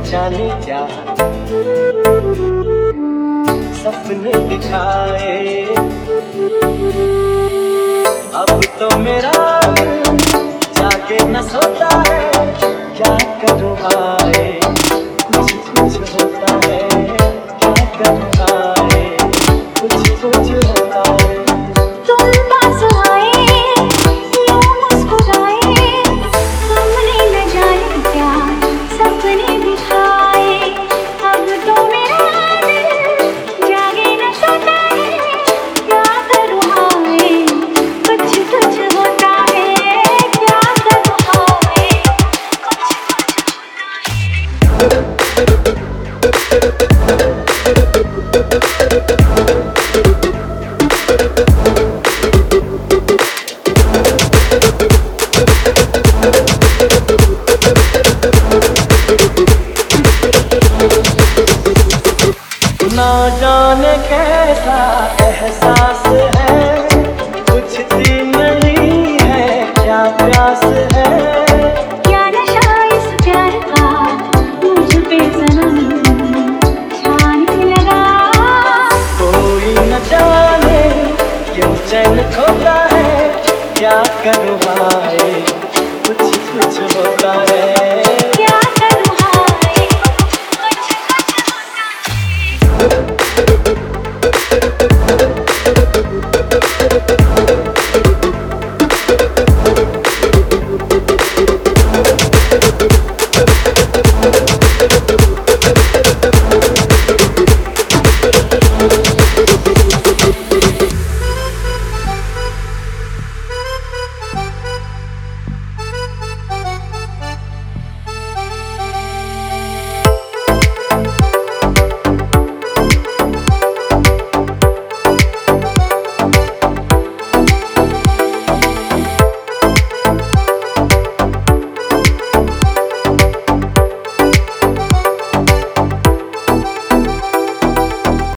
जाने क्या सपने दिखाए। अब तो मेरा दिल जाके न सोता है, क्या करूँ भाई कुछ कुछ होता है, क्या करूँ भाई कुछ कुछ होता है। तुम पास आए यूं मुस्कुराए, हमने न जाने क्या सपने दिखाए। अब तो मेरा दिल जागे न सोता है, क्या करूँ हाय कुछ कुछ होता है, क्या करूँ हाय कुछ कुछ होता है। ना जाने कैसा एहसास है, बुझती नहीं है क्या प्यास है। क्या नशा इस प्यार का मुझ पे सनम छाने लगा। कोई न जाने क्यों चैन खोता है, क्या करूँ भाई कुछ कुछ होता है।